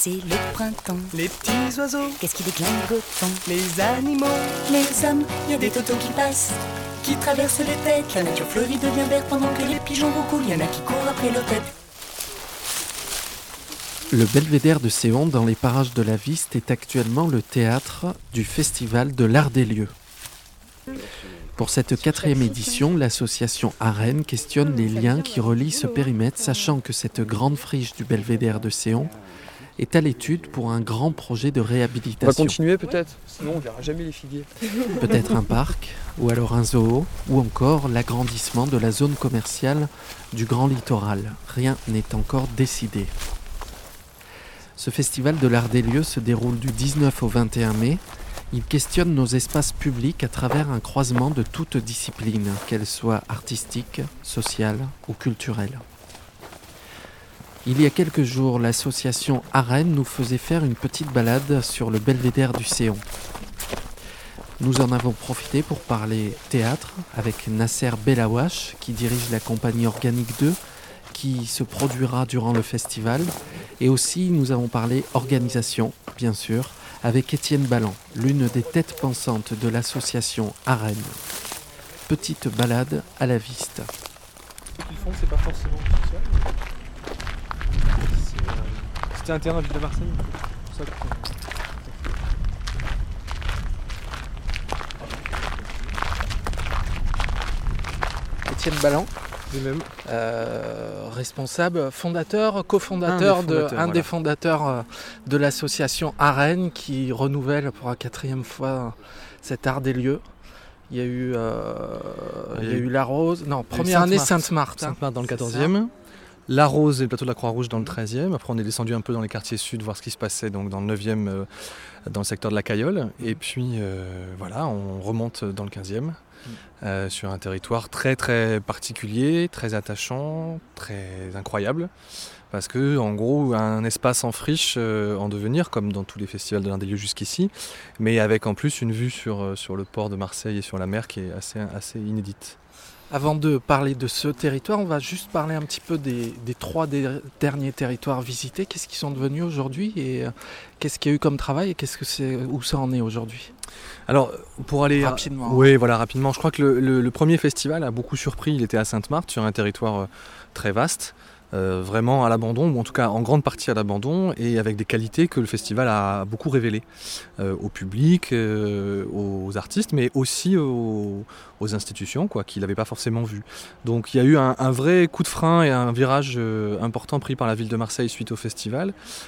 c'est le printemps. Les petits oiseaux, Qu'est-ce qui déglingue autant? les animaux, Les hommes, y a des totos qui passent, qui traversent les têtes. La nature fleurit devient verte pendant que les pigeons roucoulent. Y en a qui courent après leur tête. Le Belvédère de Séon, dans les parages de la Viste, est actuellement le théâtre du Festival de l'Art des Lieux. Pour cette 4e édition, l'association AREN questionne les liens qui relient ce périmètre, sachant que cette grande friche du Belvédère de Séon est à l'étude pour un grand projet de On va réhabilitation. continuer peut-être, sinon on verra jamais les figuiers. Peut-être un parc, ou alors un zoo, ou encore l'agrandissement de la zone commerciale du Grand Littoral. Rien n'est encore décidé. Ce festival de l'Art des Lieux se déroule du 19 au 21 mai. Il questionne nos espaces publics à travers un croisement de toutes disciplines, qu'elles soient artistiques, sociales ou culturelles. Il y a quelques jours, l'association AREN nous faisait faire une petite balade sur le Belvédère du Séon. Nous en avons profité pour parler théâtre avec Nasser Belawache, qui dirige la compagnie Organique 2, qui se produira durant le festival. Et aussi, nous avons parlé organisation, bien sûr, avec Étienne Balland, l'une des têtes pensantes de l'association AREN. Petite balade à la Viste. Ce qu'ils font, c'est pas forcément social. C'était un terrain Ville de Marseille. C'est pour ça que... Étienne Balland, Lui-même. responsable, fondateur, cofondateur, un des fondateurs de l'association AREN qui renouvelle pour la 4e fois cet art des lieux. Il y a eu, La Rose, non, première année Sainte-Marthe. Sainte-Marthe dans le 14e. La Rose et le plateau de la Croix-Rouge dans le 13e. Après, on est descendu un peu dans les quartiers sud, voir ce qui se passait donc dans le 9e, dans le secteur de la Cayolle. Et puis, voilà, on remonte dans le 15e, sur un territoire très, très particulier, très attachant, très incroyable. Parce que, en gros, un espace en friche en devenir, comme dans tous les festivals de l'Art des Lieux jusqu'ici, mais avec en plus une vue sur le port de Marseille et sur la mer qui est assez inédite. Avant de parler de ce territoire, on va juste parler un petit peu des 3 derniers territoires visités. Qu'est-ce qu'ils sont devenus aujourd'hui et qu'est-ce qu'il y a eu comme travail et où ça en est aujourd'hui? Alors, pour aller rapidement. Oui, voilà, rapidement. Je crois que le premier festival a beaucoup surpris. Il était à Sainte-Marthe, sur un territoire très vaste. Vraiment à l'abandon, ou en tout cas en grande partie à l'abandon, et avec des qualités que le festival a beaucoup révélées au public, aux artistes, mais aussi aux institutions, qui ne l'avaient pas forcément vu. Donc il y a eu un vrai coup de frein et un virage important pris par la ville de Marseille suite au festival,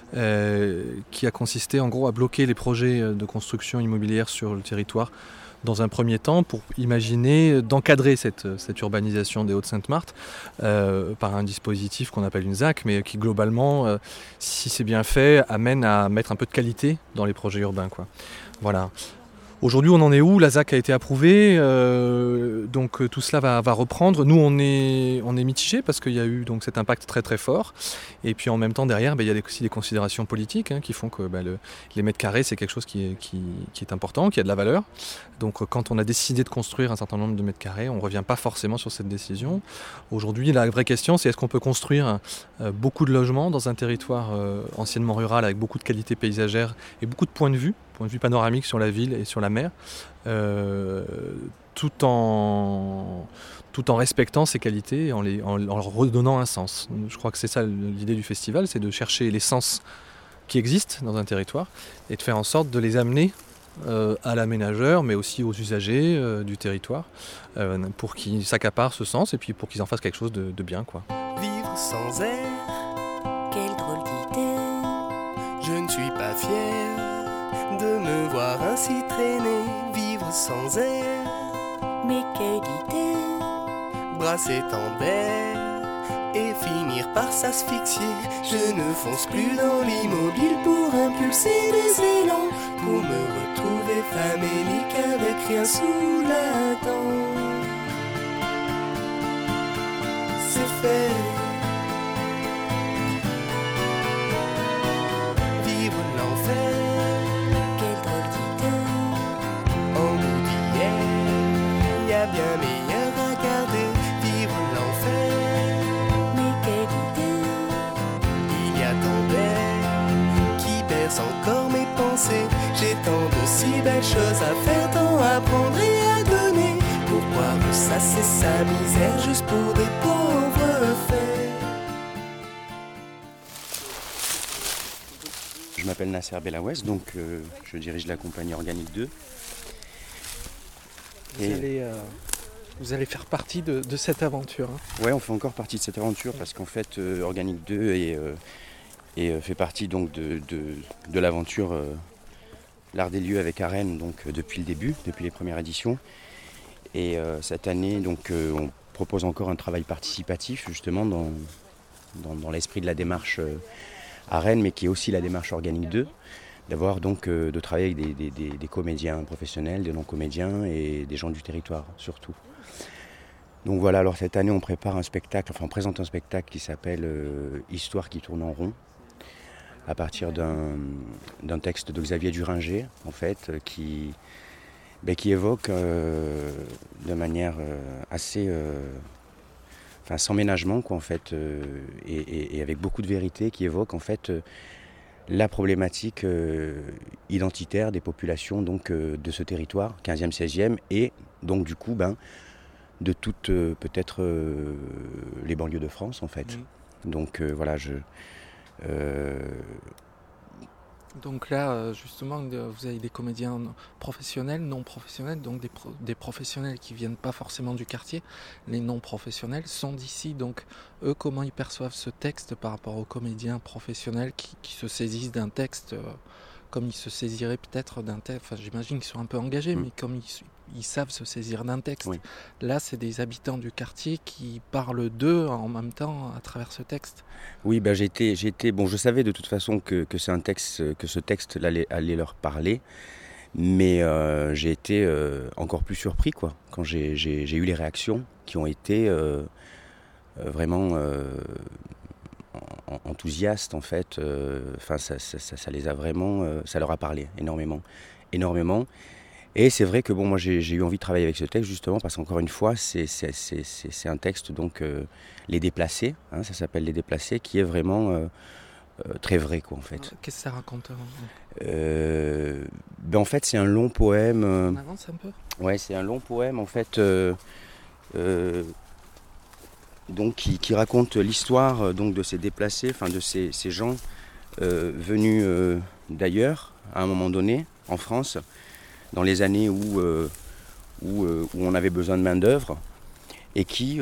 qui a consisté en gros à bloquer les projets de construction immobilière sur le territoire dans un premier temps pour imaginer d'encadrer cette urbanisation des Hauts-de-Sainte-Marthe par un dispositif qu'on appelle une ZAC, mais qui globalement, si c'est bien fait, amène à mettre un peu de qualité dans les projets urbains. Voilà. Aujourd'hui, on en est où? La ZAC a été approuvée, donc tout cela va reprendre. Nous, on est mitigés parce qu'il y a eu donc cet impact très très fort. Et puis en même temps, derrière, il y a aussi des considérations politiques qui font que les mètres carrés, c'est quelque chose qui est important, qui a de la valeur. Donc quand on a décidé de construire un certain nombre de mètres carrés, on ne revient pas forcément sur cette décision. Aujourd'hui, la vraie question, c'est est-ce qu'on peut construire beaucoup de logements dans un territoire anciennement rural avec beaucoup de qualité paysagère et beaucoup de points de vue panoramique sur la ville et sur la mer, tout en respectant ces qualités et en leur redonnant un sens. Je crois que c'est ça l'idée du festival, c'est de chercher les sens qui existent dans un territoire et de faire en sorte de les amener à l'aménageur, mais aussi aux usagers du territoire, pour qu'ils s'accaparent ce sens et puis pour qu'ils en fassent quelque chose de bien. vivre sans air, Quelle drôle d'idée. je ne suis pas fier de me voir ainsi traîner, vivre sans air, Mais quelle idée. brasser tant d'air et finir par s'asphyxier. Je ne fonce plus dans l'immobile pour impulser des élans, pour me retrouver famélique avec rien sous la dent. C'est fait. Vivre l'enfer Quelle drôle d'idée. en bout d'hier, y a bien meilleur à garder. Vivre l'enfer, Mais quelle idée. il y a tant d'air qui disperse encore mes pensées. J'ai tant de si belles choses à faire, tant à prendre et à donner. Pourquoi ressasser sa misère juste pour des pauvres faits? Je m'appelle Nasser Belawes, donc je dirige la compagnie Organique 2. Vous allez faire partie de cette aventure. Ouais, on fait encore partie de cette aventure parce qu'en fait Organique 2 fait partie donc de l'aventure L'Art des Lieux avec Arène donc depuis le début, depuis les premières éditions. Et cette année donc on propose encore un travail participatif justement dans l'esprit de la démarche Arène, mais qui est aussi la démarche Organique 2, d'avoir donc de travailler avec des comédiens professionnels, des non-comédiens et des gens du territoire surtout. Donc voilà, alors cette année on prépare un spectacle, enfin on présente un spectacle qui s'appelle Histoire qui tourne en rond, à partir d'un texte de Xavier Duringer en fait, qui évoque de manière assez sans ménagement quoi en fait, et avec beaucoup de vérité, qui évoque en fait la problématique identitaire des populations donc de ce territoire 15e 16e, et donc du coup de toutes peut-être les banlieues de France en fait. Donc voilà, Donc là, justement, vous avez des comédiens professionnels, non professionnels, donc des professionnels qui viennent pas forcément du quartier. Les non professionnels sont d'ici, donc eux, comment ils perçoivent ce texte par rapport aux comédiens professionnels qui se saisissent d'un texte comme ils se saisiraient peut-être d'un texte. Enfin, j'imagine qu'ils sont un peu engagés, mais comme ils savent se saisir d'un texte. Oui. Là, c'est des habitants du quartier qui parlent d'eux en même temps à travers ce texte. Oui, je savais de toute façon que c'est un texte, que ce texte allait leur parler, mais j'ai été encore plus surpris quoi, quand j'ai eu les réactions qui ont été vraiment enthousiastes en fait. Ça les a vraiment, ça leur a parlé énormément. Et c'est vrai que moi j'ai eu envie de travailler avec ce texte justement parce qu'encore une fois c'est un texte donc Les Déplacés, ça s'appelle Les Déplacés, qui est vraiment très vrai quoi en fait. Qu'est-ce que ça raconte en fait c'est un long poème. On avance un peu. Ouais, c'est un long poème en fait donc qui raconte l'histoire donc de ces déplacés, enfin de ces gens venus d'ailleurs à un moment donné en France, dans les années où on avait besoin de main-d'œuvre et qui,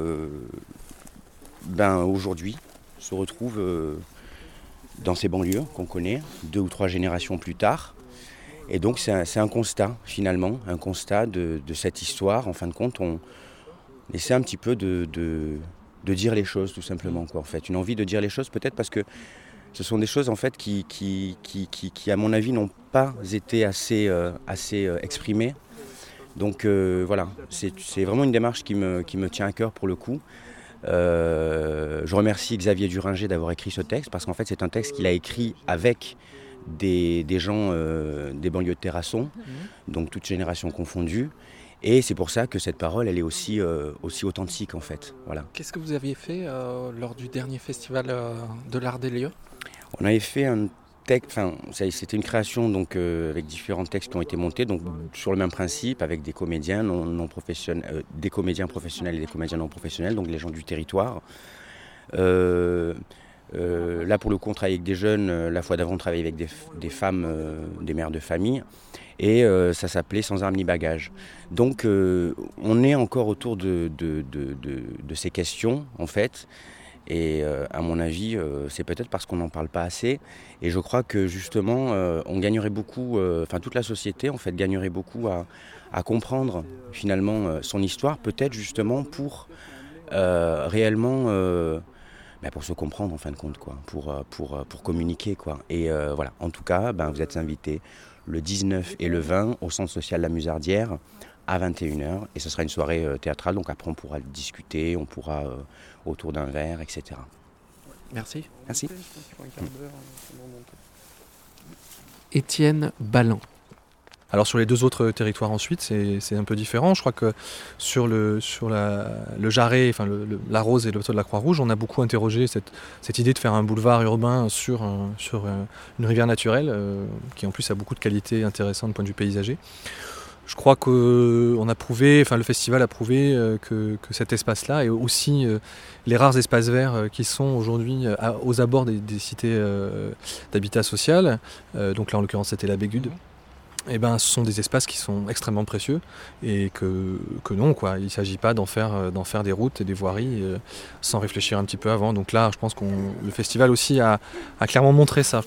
aujourd'hui, se retrouvent dans ces banlieues qu'on connaît, 2 ou 3 générations plus tard. Et donc c'est un constat, finalement, un constat de cette histoire. En fin de compte, on essaie un petit peu de dire les choses, tout simplement, quoi, en fait. Une envie de dire les choses, peut-être parce que ce sont des choses en fait qui à mon avis n'ont pas été assez exprimées. Donc voilà, c'est vraiment une démarche qui me tient à cœur pour le coup. Je remercie Xavier Duringer d'avoir écrit ce texte parce qu'en fait c'est un texte qu'il a écrit avec des gens des banlieues de Terrasson, donc toutes générations confondues. Et c'est pour ça que cette parole, elle est aussi authentique en fait. Voilà. Qu'est-ce que vous aviez fait lors du dernier festival de l'Art des Lieux ? On avait fait un texte, c'était une création donc avec différents textes qui ont été montés, donc sur le même principe, avec des comédiens non professionnels, des comédiens professionnels et des comédiens non professionnels, donc les gens du territoire. Là pour le coup, on travaille avec des jeunes. La fois d'avant, on travaillait avec des femmes, des mères de famille. Et ça s'appelait Sans armes ni bagages. Donc on est encore autour de ces questions en fait. Et à mon avis, c'est peut-être parce qu'on n'en parle pas assez. Et je crois que justement, on gagnerait beaucoup, toute la société en fait gagnerait beaucoup à comprendre finalement son histoire, peut-être justement pour réellement, pour se comprendre en fin de compte, quoi, pour communiquer, quoi. Et voilà, en tout cas, vous êtes invités le 19 et le 20 au centre social La Musardière à 21h, et ce sera une soirée théâtrale, donc après on pourra discuter, on pourra autour d'un verre, etc. Merci. Merci. Étienne Balland. Alors sur les 2 autres territoires ensuite, c'est un peu différent. Je crois que sur le Jarret, enfin la Rose et le bateau de la Croix-Rouge, on a beaucoup interrogé cette idée de faire un boulevard urbain sur une rivière naturelle, qui en plus a beaucoup de qualités intéressantes du point de vue paysager. Je crois que le festival a prouvé que cet espace-là et aussi les rares espaces verts qui sont aujourd'hui aux abords des cités d'habitat social, donc là en l'occurrence c'était la Bégude, ce sont des espaces qui sont extrêmement précieux et que non, quoi. Il ne s'agit pas d'en faire des routes et des voiries sans réfléchir un petit peu avant. Donc là, je pense que le festival aussi a clairement montré ça.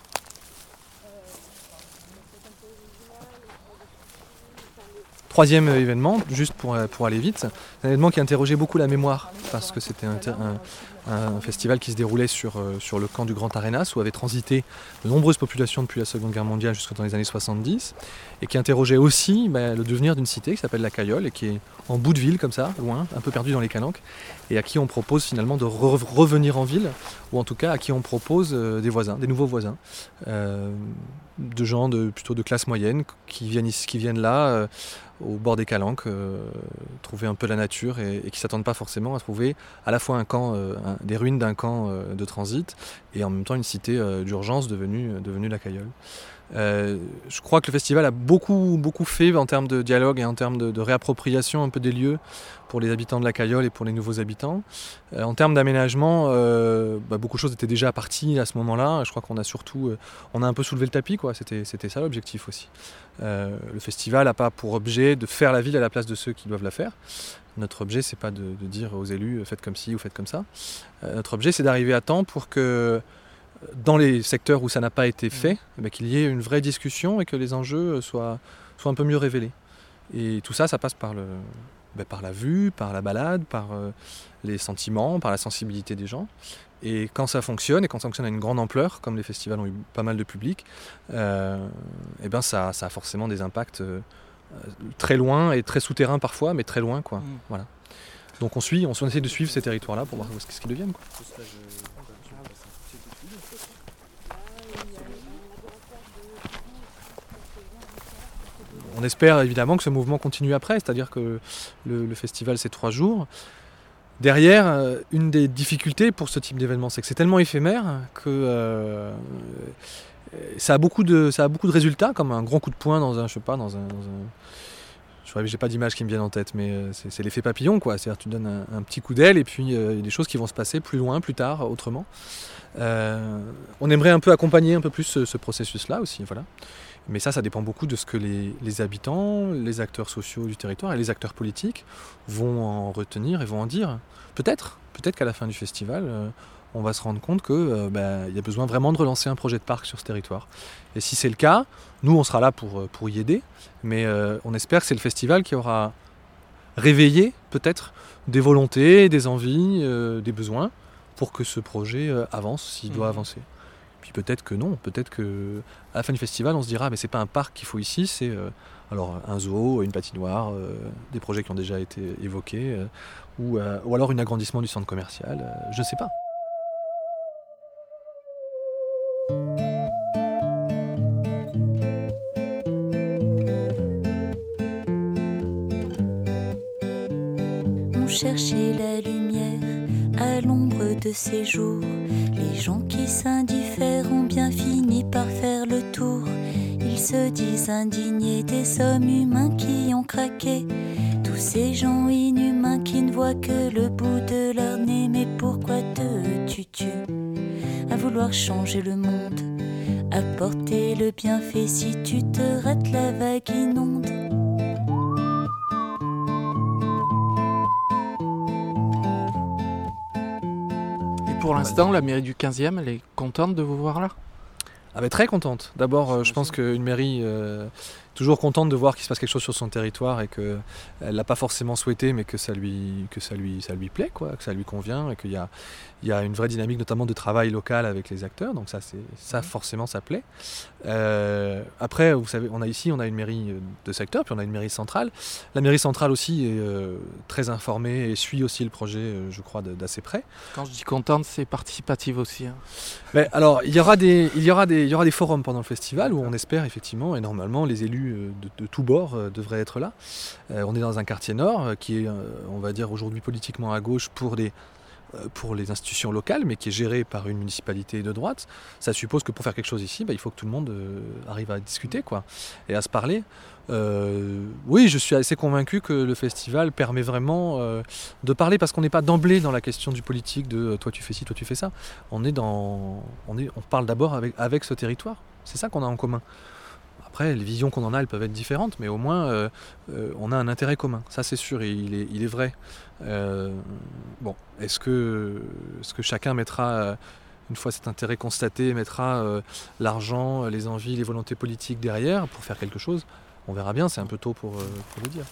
Troisième événement, juste pour aller vite, c'est un événement qui a interrogé beaucoup la mémoire, parce que c'était un festival qui se déroulait sur le camp du Grand Arenas, où avaient transité de nombreuses populations depuis la Seconde Guerre mondiale jusqu'à dans les années 70, et qui interrogeait aussi le devenir d'une cité qui s'appelle la Cayolle, et qui est en bout de ville comme ça, loin, un peu perdu dans les calanques, et à qui on propose finalement de revenir en ville, ou en tout cas à qui on propose des nouveaux voisins, de gens plutôt de classe moyenne qui viennent là au bord des calanques, trouver un peu la nature et qui ne s'attendent pas forcément à trouver à la fois un camp, des ruines d'un camp de transit et en même temps une cité d'urgence devenue la Cayolle. Je crois que le festival a beaucoup fait en termes de dialogue et en termes de réappropriation un peu des lieux pour les habitants de la Cayolle et pour les nouveaux habitants. En termes d'aménagement, beaucoup de choses étaient déjà parties à ce moment-là. Je crois qu'on a surtout on a un peu soulevé le tapis, quoi. C'était ça l'objectif aussi. Le festival n'a pas pour objet de faire la ville à la place de ceux qui doivent la faire. Notre objet, c'est pas de dire aux élus faites comme ci ou faites comme ça. Notre objet, c'est d'arriver à temps pour que dans les secteurs où ça n'a pas été fait, qu'il y ait une vraie discussion et que les enjeux soient un peu mieux révélés. Et tout ça, ça passe par la vue, par la balade, par les sentiments, par la sensibilité des gens. Et quand ça fonctionne, et quand ça fonctionne à une grande ampleur, comme les festivals ont eu pas mal de public, ça a forcément des impacts très loin et très souterrains parfois, mais très loin, quoi. Voilà. Donc on essaie de suivre ces territoires-là pour voir ce qu'ils deviennent, quoi. On espère évidemment que ce mouvement continue après, c'est-à-dire que le festival c'est 3 jours. Derrière, une des difficultés pour ce type d'événement, c'est que c'est tellement éphémère que ça a beaucoup de résultats, comme un grand coup de poing j'ai pas d'image qui me viennent en tête, mais c'est l'effet papillon, quoi. C'est-à-dire que tu donnes un petit coup d'aile et puis il y a des choses qui vont se passer plus loin, plus tard, autrement. On aimerait un peu accompagner un peu plus ce processus-là aussi, voilà. Mais ça dépend beaucoup de ce que les habitants, les acteurs sociaux du territoire et les acteurs politiques vont en retenir et vont en dire. Peut-être qu'à la fin du festival, on va se rendre compte qu'il y a besoin vraiment de relancer un projet de parc sur ce territoire. Et si c'est le cas, nous on sera là pour y aider, mais on espère que c'est le festival qui aura réveillé peut-être des volontés, des envies, des besoins pour que ce projet avance s'il doit avancer. Puis peut-être que non, peut-être que à la fin du festival on se dira mais c'est pas un parc qu'il faut ici, c'est alors un zoo, une patinoire, des projets qui ont déjà été évoqués, ou alors un agrandissement du centre commercial, je ne sais pas. On cherchait la lumière à l'ombre de ces jours. Les gens qui s'indiffèrent ont bien fini par faire le tour. Ils se disent indignés des hommes humains qui ont craqué. Tous ces gens inhumains qui ne voient que le bout de leur nez. Mais pourquoi te tues-tu à vouloir changer le monde, apporter le bienfait? Si tu te rates, la vague inonde. Pour l'instant, la mairie du 15e, elle est contente de vous voir là ? Très contente. D'abord, je pense qu'une mairie toujours contente de voir qu'il se passe quelque chose sur son territoire et qu'elle ne l'a pas forcément souhaité, mais que ça lui plaît, quoi, que ça lui convient et qu'il y a une vraie dynamique, notamment de travail local avec les acteurs. Donc ça forcément, ça plaît. Après, vous savez, on a une mairie de secteur, puis on a une mairie centrale. La mairie centrale aussi est très informée et suit aussi le projet, je crois, d'assez près. Quand je dis contente, c'est participatif aussi. Hein. Alors, il y aura des forums pendant le festival où on espère effectivement, et normalement, les élus élus de tous bords devraient être là. On est dans un quartier nord qui est, on va dire aujourd'hui politiquement à gauche pour les institutions locales, mais qui est géré par une municipalité de droite. Ça suppose que pour faire quelque chose ici, il faut que tout le monde arrive à discuter et à se parler. Oui, je suis assez convaincu que le festival permet vraiment de parler, parce qu'on n'est pas d'emblée dans la question du politique, de toi tu fais ci, toi tu fais ça. On parle d'abord avec ce territoire. C'est ça qu'on a en commun. Après, les visions qu'on en a, elles peuvent être différentes, mais au moins, on a un intérêt commun. Ça, c'est sûr, et il est vrai. Est-ce que chacun mettra, une fois cet intérêt constaté, mettra l'argent, les envies, les volontés politiques derrière pour faire quelque chose? On verra bien, c'est un peu tôt pour le dire.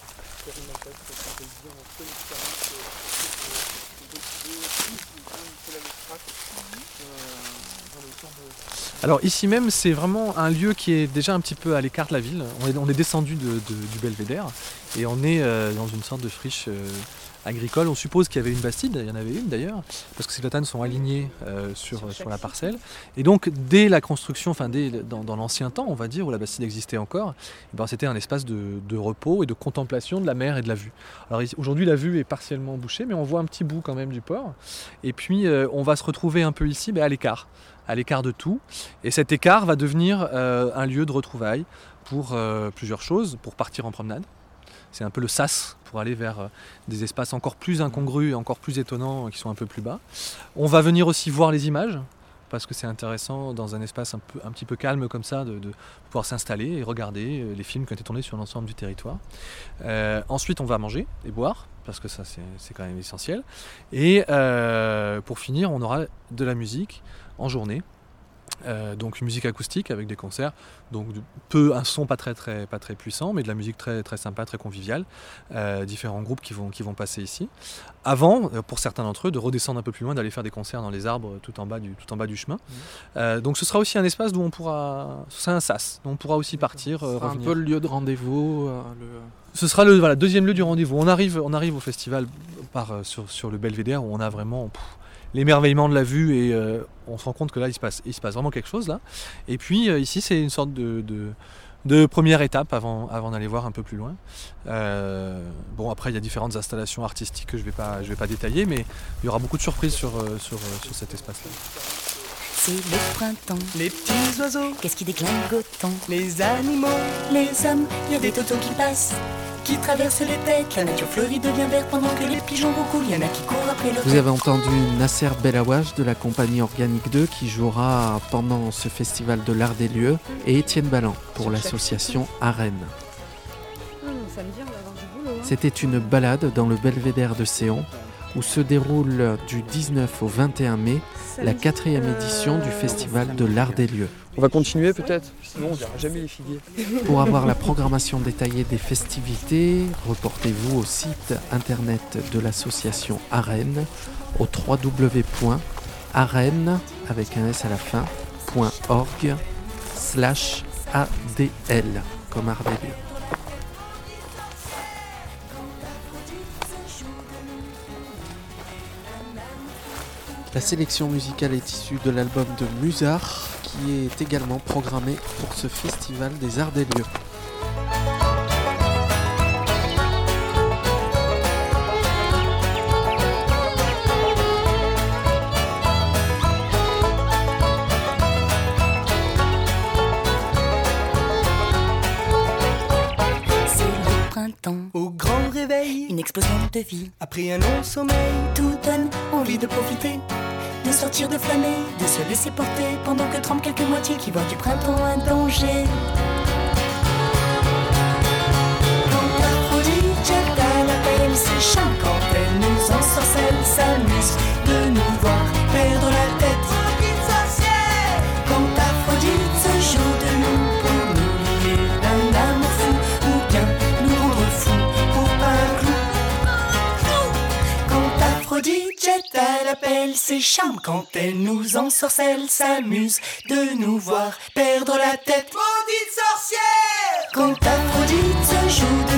Alors ici même, c'est vraiment un lieu qui est déjà un petit peu à l'écart de la ville. On est descendu du belvédère et on est dans une sorte de friche agricole. On suppose qu'il y avait une bastide, il y en avait une d'ailleurs, parce que ces platanes sont alignés sur la parcelle. Et donc dès la construction, dans l'ancien temps, on va dire, où la bastide existait encore, c'était un espace de repos et de contemplation de la mer et de la vue. Alors aujourd'hui, la vue est partiellement bouchée, mais on voit un petit bout quand même du port. Et puis on va se retrouver un peu ici, à l'écart de tout. Et cet écart va devenir un lieu de retrouvailles pour plusieurs choses, pour partir en promenade. C'est un peu le sas pour aller vers des espaces encore plus incongrus, encore plus étonnants, qui sont un peu plus bas. On va venir aussi voir les images, parce que c'est intéressant dans un espace un petit peu calme comme ça, de pouvoir s'installer et regarder les films qui ont été tournés sur l'ensemble du territoire. Ensuite, on va manger et boire, parce que ça c'est quand même essentiel. Et pour finir, on aura de la musique en journée. Donc une musique acoustique avec des concerts, donc un son pas très puissant, mais de la musique très très sympa, très conviviale, différents groupes qui vont passer ici, avant pour certains d'entre eux de redescendre un peu plus loin, d'aller faire des concerts dans les arbres tout en bas du chemin. Donc ce sera aussi un espace où c'est un sas, dont on pourra aussi partir, revenir. Un peu le lieu de rendez-vous. Ce sera le deuxième lieu du rendez-vous. On arrive au festival sur le belvédère, où on a vraiment l'émerveillement de la vue, et on se rend compte que là il se passe vraiment quelque chose là. Et puis ici c'est une sorte de première étape avant d'aller voir un peu plus loin. Après il y a différentes installations artistiques que je vais pas détailler, mais il y aura beaucoup de surprises sur cet espace là. C'est le printemps, Les petits oiseaux, qu'est-ce qui déclingue autant? les animaux, Les hommes, y a des totos qui passent, qui traversent les têtes. La nature fleurie devient verte pendant que les pigeons roucoulent. Y en a qui courent après le Vous avez entendu Nasser Belaouach de la compagnie Organique 2 qui jouera pendant ce festival de l'art des lieux, et Étienne Balland pour l'association Arène. Ça me dit, on va avoir du boulot. C'était une balade dans le belvédère de Séon, où se déroule du 19 au 21 mai la 4e édition du festival de l'art des lieux. On va continuer peut-être, sinon on verra jamais les figuiers. Pour avoir la programmation détaillée des festivités, reportez-vous au site internet de l'association Arène au www.arène avec un S à la fin .org/adl comme art des lieux. La sélection musicale est issue de l'album de Musard, qui est également programmé pour ce festival des arts des lieux. C'est le printemps, au grand réveil, une explosion de vie. après un long sommeil, Tout donne envie de profiter, de sortir, de flâner, de se laisser porter, pendant que tremblent quelques moitiés qui voient du printemps un danger. Quand Aphrodite jette à l'appel ses chants, quand elle nous ensorcelle, s'amuse de nous voir perdre la tête. Quand Aphrodite se joue de nous pour nous lier d'un amour fou, ou bien nous rendre fous pour pas un clou. Quand Aphrodite jette à l'appel ses charmes, quand elle nous ensorcelle, s'amuse de nous voir perdre la tête. maudite sorcière, Quand Aphrodite se joue